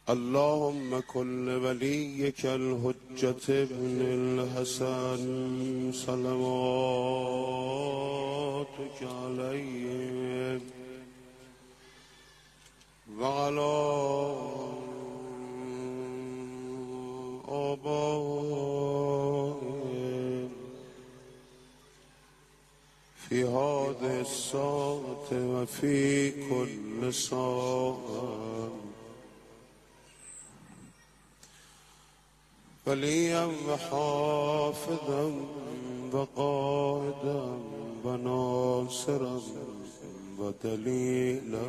اللهم كن لوليك الحجة ابن الحسن صلواتك عليه وعلى آبائه في هذه الساعة وفي كل ساعة وليا وحافظا وقائدا وناصرا ودليلا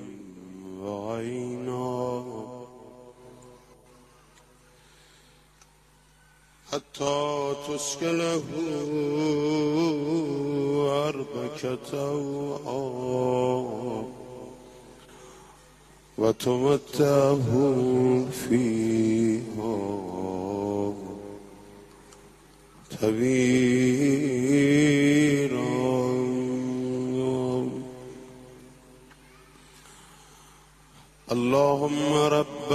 وعينا حتى تسكنه أرضك طوعا وتمتعه فيها كبيرا. اللهم رب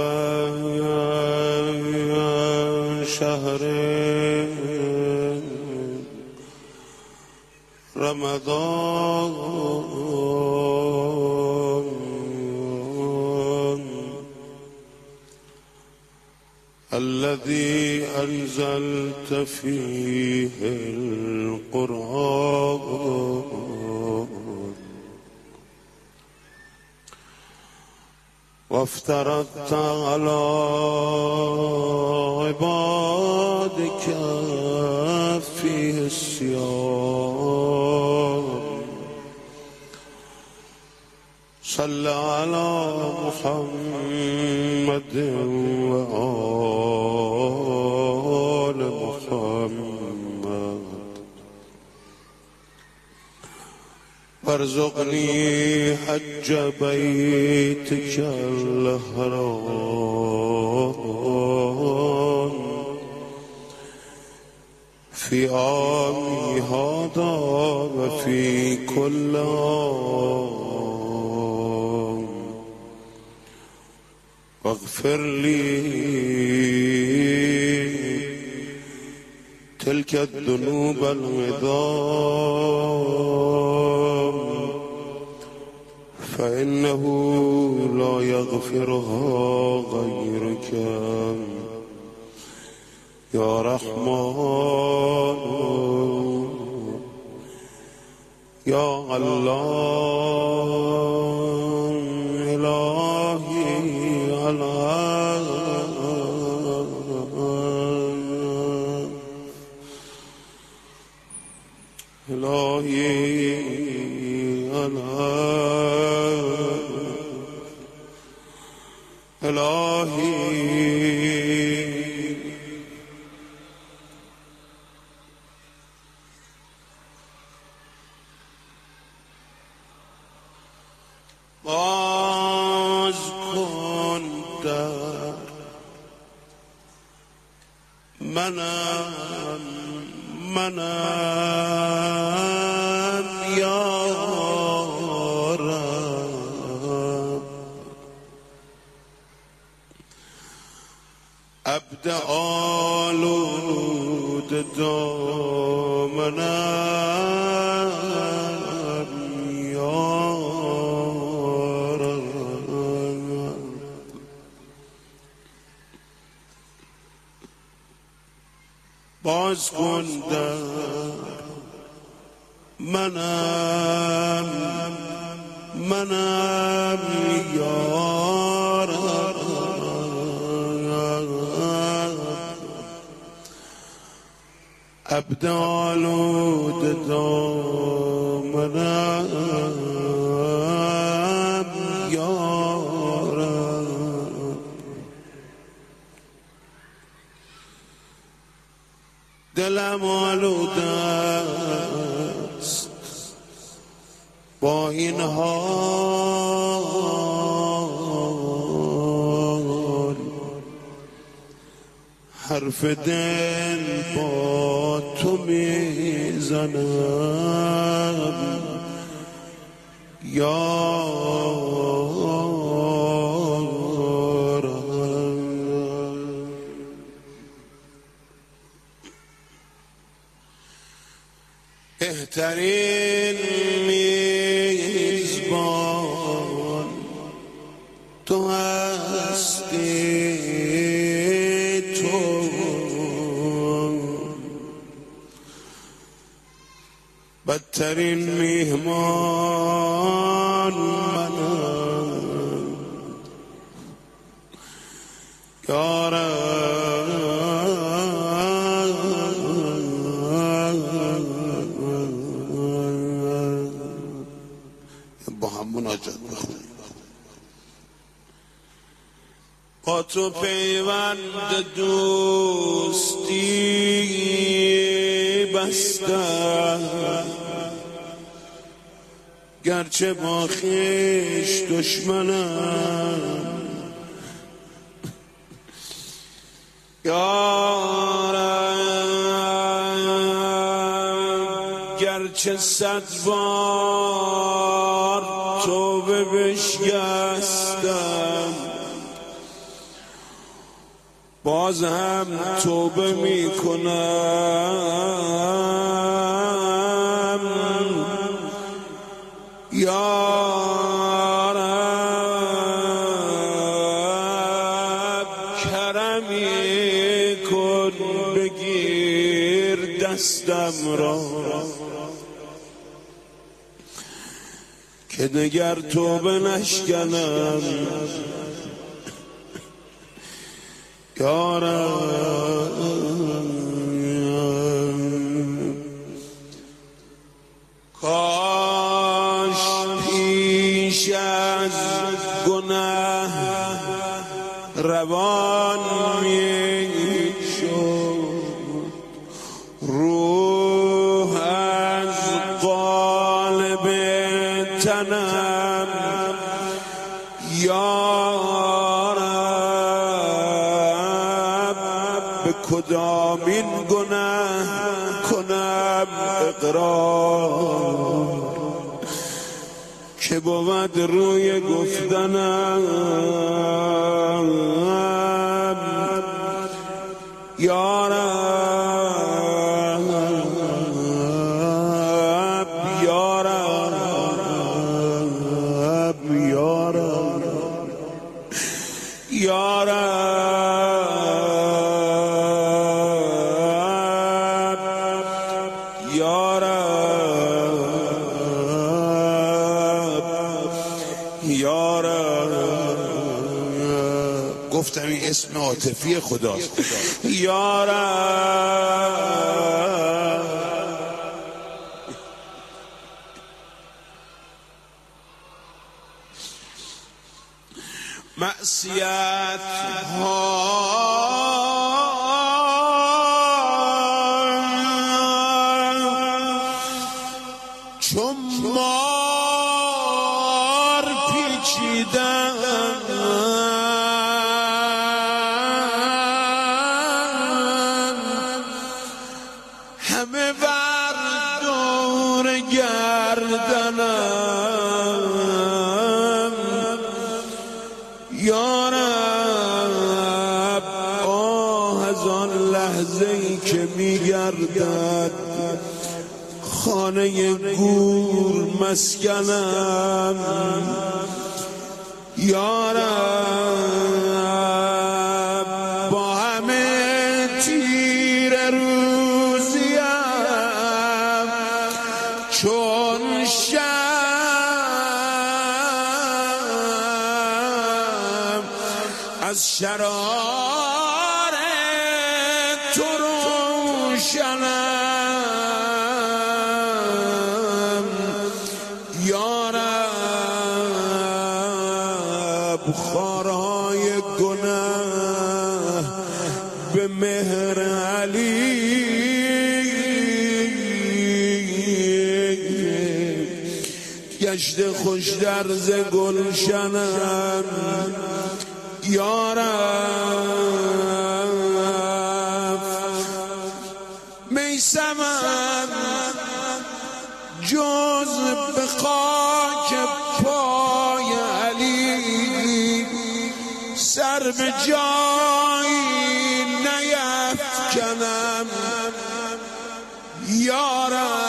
شهر رمضان الذي أنزلت فيه القرآن وافترضت على عبادك فيه الصيام صل على محمد وآل محمد وارزقني حج بيتك الحرام في عامي هذا وفي كل عام واغفر لي تلك الذنوب العظام فإنه لا يغفرها غيرك يا رحمن يا الله إلهي الله إلهي الله إلهي باز کن در منم یا رب عبد آلود دامنم یا باز کن در منم یا رب عبد آلود دامنم یا رب دلم آلوده است با این حال حرف دل با تو میزنم یا رب بهترین میزبان تو هستی، تو بدترین میهمان منم یا رب. با هم مناجات بخونیم. با تو پیوند دوستی بستم، گرچه با خویش دشمنم یا رب، گرچه 100 بار توبه بشکستم، باز هم توبه میکنم یا رب. کرمی کن بگیر دستم را که دگر توبه نشکنم یا رب. کاش پیش از گناه روان میشد، روح از قالب تنم یا رب. به کدامین گناه کنم اقرار که بود روی گفتنم یا رب، یا رب، یا رب، یا رب، یا رب، یا رب. گفتم این اسم عاطفی خداست. یا رب، معصیت ها چون مار پیچیدن، همه بر دور گردنم یا رب. آه از آن لحظه ای که میگردد خانه گور مسکنم یا رب. با همه تیر روزیم چون شمع از شرار تو روشنم یا رب. خارهای گناه به مهر علی گشت خوش درز گلشنم یا رب. میسمم جز به خاک پای علی سر به جایی نیفکنم یا رب.